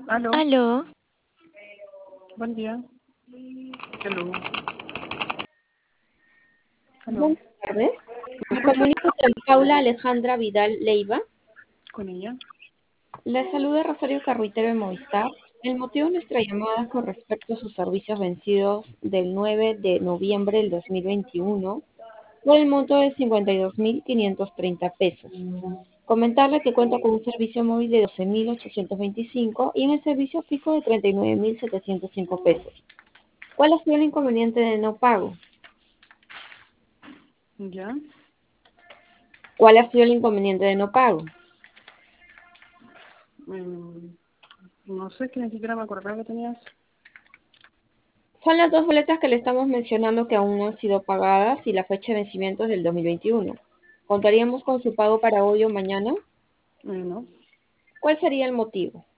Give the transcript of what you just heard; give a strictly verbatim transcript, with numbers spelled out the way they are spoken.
Aló, Aló, buen día. Aló, aló, Buenas tardes. ¿me Me escucha? comunico con Paula Alejandra Vidal Leiva. Con ella. La saluda Rosario Carruitero de Movistar. El motivo de nuestra llamada es con respecto a sus servicios vencidos del nueve de noviembre del dos mil veintiuno por el monto de cincuenta y dos mil quinientos treinta pesos. Comentarle que cuenta con un servicio móvil de doce mil ochocientos veinticinco y en el servicio fijo de treinta y nueve mil setecientos cinco pesos. ¿Cuál ha sido el inconveniente de no pago? ¿Ya? ¿Cuál ha sido el inconveniente de no pago? Mm, no sé, que ni siquiera me acordaba que tenías. Son las dos boletas que le estamos mencionando que aún no han sido pagadas y la fecha de vencimiento es del dos mil veintiuno. ¿Contaríamos con su pago para hoy o mañana? Eh, no. ¿Cuál sería el motivo?